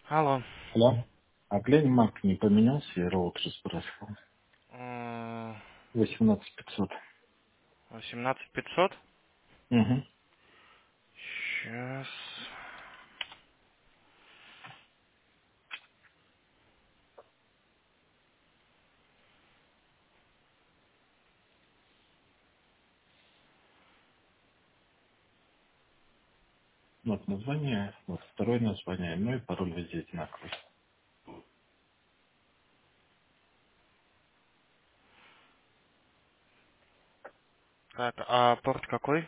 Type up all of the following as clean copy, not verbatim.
Алло. Алло. А глянь, Мак не поменялся, я роутер сбрасывал. 18500. 18500. Угу. Сейчас. Вот название, вот второе название, ну и пароль везде одинаковый. Так, а порт какой?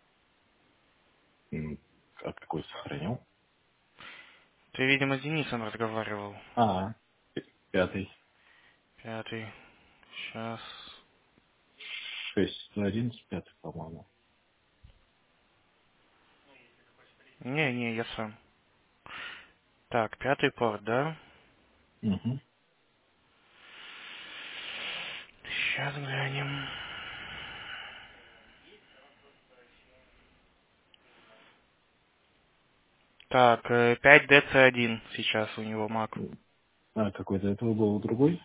А какой сохранил? Ты, видимо, с Денисом разговаривал. А, пятый. Пятый. Сейчас. 611, пятый, по-моему. Не, я сам. Так, пятый порт, да? Угу. Сейчас глянем. Так, 5DC1 сейчас у него Mac. А какой до этого был другой?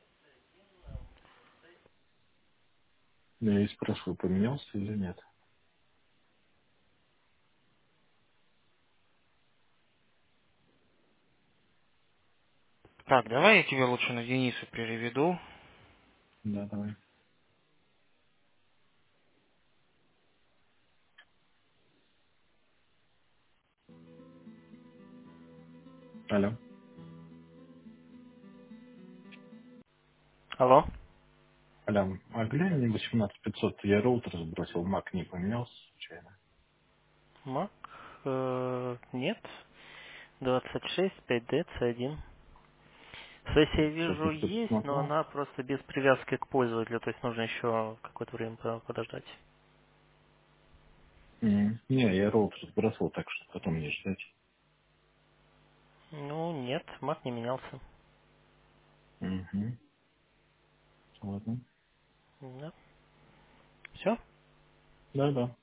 Ну, я и спрашиваю, поменялся или нет. Так, давай я тебе лучше на Дениса переведу. Да, давай. Алло. Алло? Алло. А глянь, мне 18500, я роутер сбросил, Мак не поменялся случайно. Mac? Нет. 26, 5D, C1. Сессия, я Сейчас вижу, быстро есть, но посмотрел. она просто без привязки к пользователю, то есть нужно еще какое-то время подождать. Не, я роутер сбросил, так что потом не ждать. Ну, нет, Mac не менялся. Угу. Ладно. Да. Все? Да-да.